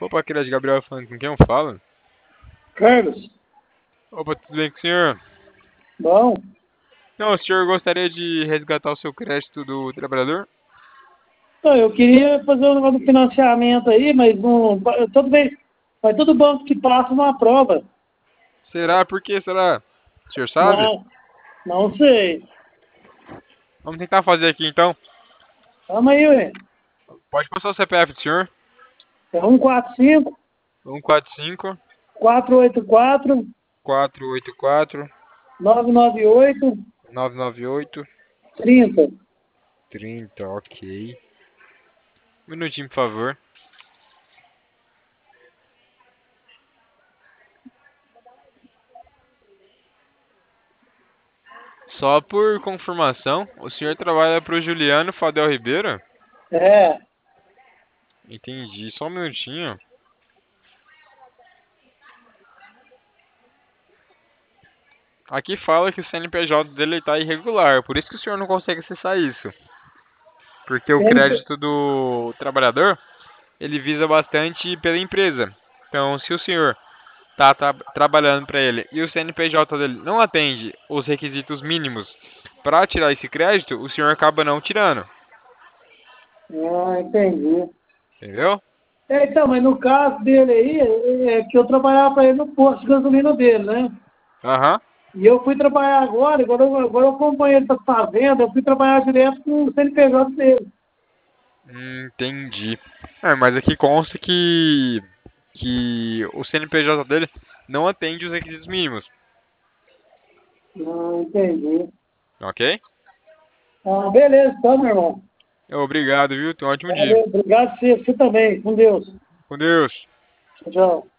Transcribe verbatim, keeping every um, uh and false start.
Opa, aqui é de Gabriel falando com quem eu falo? Carlos, Opa, tudo bem com o senhor? bom. Não, o senhor gostaria de resgatar o seu crédito do trabalhador? Não, eu queria fazer um negócio do financiamento aí, mas não. Todo vez, mas todo banco que passa não aprova. Será? Por que será? O senhor sabe? Não, não sei. Vamos tentar fazer aqui então. Calma aí, ué. Pode passar o C P F do senhor? É um quatro cinco, um quatro cinco, quatro oito quatro, quatro oito quatro, nove nove oito, nove nove oito, trinta. trinta, ok. Um minutinho, por favor. Só por confirmação, o senhor trabalha para o Juliano Fadel Ribeiro? É. Entendi, só um minutinho. Aqui fala que o C N P J dele está irregular, por isso que o senhor não consegue acessar isso. Porque o C N P. crédito do trabalhador, ele visa bastante pela empresa. Então, se o senhor está tra trabalhando para ele e o C N P J dele não atende os requisitos mínimos para tirar esse crédito, o senhor acaba não tirando. Ah, entendi. Entendeu? É, então, mas no caso dele aí, é é que eu trabalhava para ele no posto de gasolina dele, né? Aham. E eu fui trabalhar agora, agora eu, agora eu acompanho ele para fazenda, eu fui trabalhar direto com o C N P J dele. Hum, entendi. É, mas aqui consta que, que o C N P J dele não atende os requisitos mínimos. Não, entendi. Ok? Ah, beleza, então, meu irmão. Obrigado, viu? Tenha um ótimo dia. Valeu, obrigado você, você também. Com Deus. Com Deus. Tchau, tchau.